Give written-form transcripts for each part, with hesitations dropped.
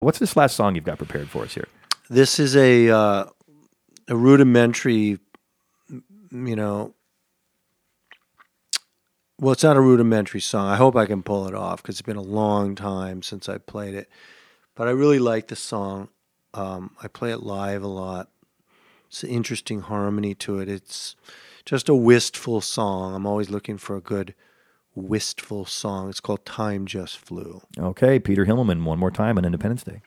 What's this last song you've got prepared for us here? This is a rudimentary, well, it's not a rudimentary song. I hope I can pull it off because it's been a long time since I played it. But I really like the song. I play it live a lot. It's an interesting harmony to it. It's just a wistful song. I'm always looking for a good wistful song. It's called Time Just Flew. Okay, Peter Himmelman, one more time on Independence Day.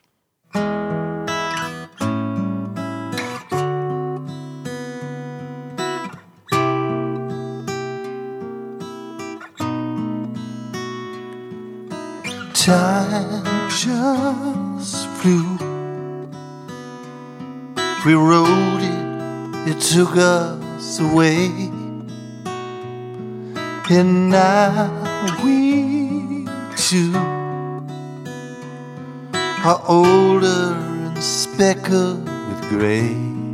Time just flew. We rode it, it took us away. And now we two are older and speckled with gray.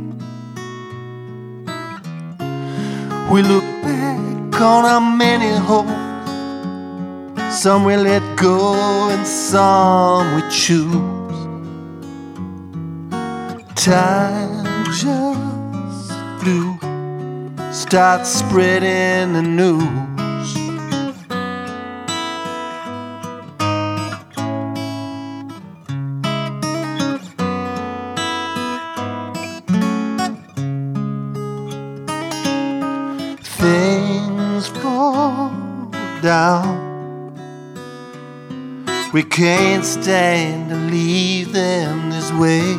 We look back on our many hopes. Some we let go and some we choose. Time just flew. Start spreading the news. Things fall down. We can't stand to leave them this way.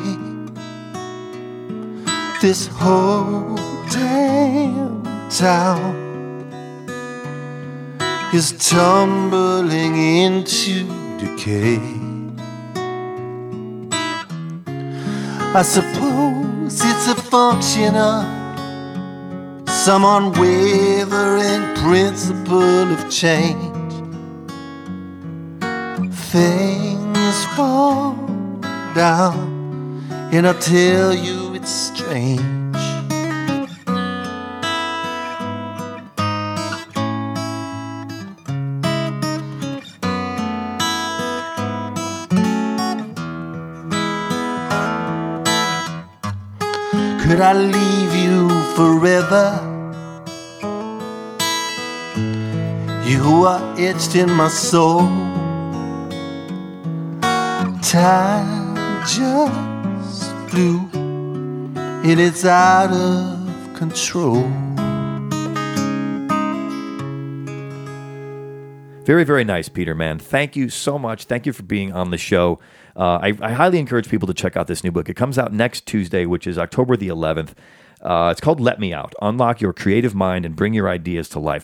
This whole damn town is tumbling into decay. I suppose it's a function of some unwavering principle of change. Things fall down, and I tell you it's strange. Could I leave you forever? You are etched in my soul. Time just flew, and it's out of control. Very, very nice, Peter, man. Thank you so much. Thank you for being on the show. I highly encourage people to check out this new book. It comes out next Tuesday, which is October the 11th. It's called Let Me Out. Unlock your creative mind and bring your ideas to life.